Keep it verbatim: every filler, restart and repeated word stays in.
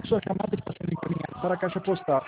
Sua chamada está sendo encaminhada para a caixa postal